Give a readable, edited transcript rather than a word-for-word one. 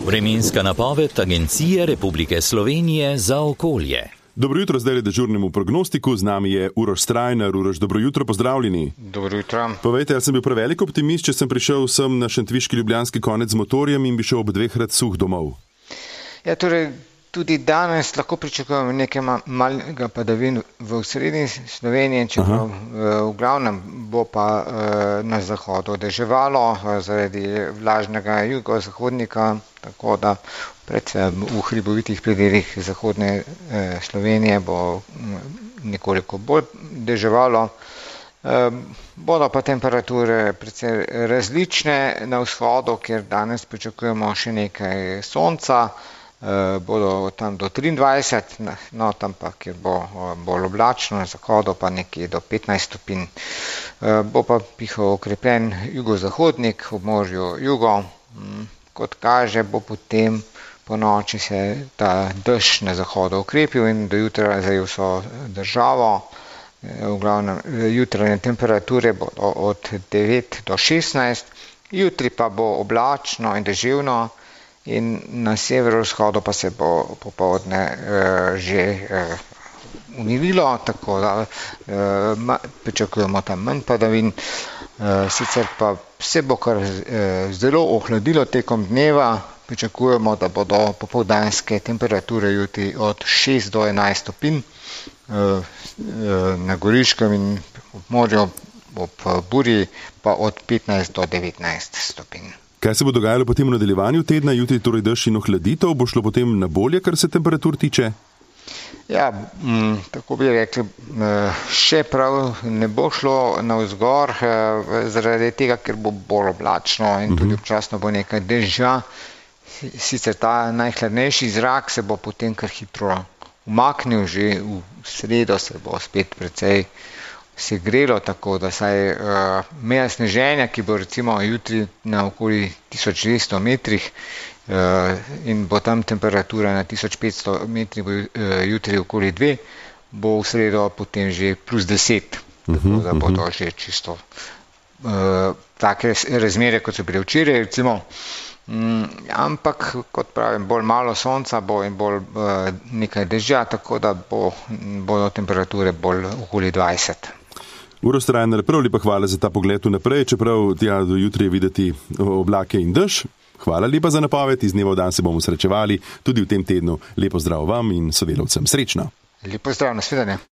Vremenska napoved Agencije Republike Slovenije za okolje. Dobro jutro, zdaj je dežurnemu prognostiku, z nami je Uroš Strajnar. Uroš, dobro jutro, pozdravljeni. Dobro jutro. Povejte, jaz sem bil prevelik optimist, če sem prišel sem na šentviški ljubljanski konec z motorjem in bi šel ob 2 suh domov. Ja, torej, tudi danes lahko pričakujemo nekaj malega padavin v srednji Sloveniji, čeprav v glavnem bo pa na zahodu deževalo zaradi vlažnega jugozahodnika, tako da predvsem v hribovitih predelih zahodne Slovenije bo nekoliko bolj deževalo. Bodo pa temperature precej različne na vzhodu, kjer danes pričakujemo še nekaj sonca, bodo tam do 23, no tam pa, kjer bo bolj oblačno, na zahodu pa nekje do 15 stopinj. Bo pa pihal okrepljen jugozahodnik ob morju jugo. Kot kaže, bo potem po noči se ta dež na zahodu okrepil in do jutra zajel vso državo. V glavnem jutranje temperature bodo od 9 do 16, jutri pa bo oblačno in deževno in na severovzhodu pa se bo popoldne že umirilo, tako da pričakujemo tam manj padavin. Sicer pa se bo kar zelo ohladilo tekom dneva, pričakujemo, da bodo popoldanske temperature jutri od 6 do 11 stopinj na Goriškem in ob morju ob burji pa od 15 do 19 stopinj. Kaj se bo dogajalo potem v nadaljevanju tedna, jutri torej dež in ohladitev, bo šlo potem na bolje, kar se temperatur tiče? Ja, tako bi rekli, še prav ne bo šlo navzgor zaradi tega, ker bo bolj oblačno in tudi občasno bo nekaj dežja. Sicer ta najhladnejši zrak se bo potem kar hitro umaknil, že v sredo se bo spet precej segrelo, tako da saj meja sneženja, ki bo recimo jutri na okoli 1200 metrih in bo tam temperatura na 1500 metrih, bo jutri okoli 2, bo v sredo potem že plus 10, tako da bo to že čisto take razmere, kot so bile včeraj recimo. Ampak, kot pravim, bolj malo sonca bo in bolj nekaj dežja, tako da bodo temperature bolj okoli 20. Uroš Strajnar, prav lepa hvala za ta pogled vnaprej, čeprav tja do jutri je videti oblake in dež. Hvala lepa za napoved, iz dneva v dan se bomo srečevali tudi v tem tednu. Lepo zdrav vam in sodelavcem. Srečno. Lepo zdrav, nasvidenje.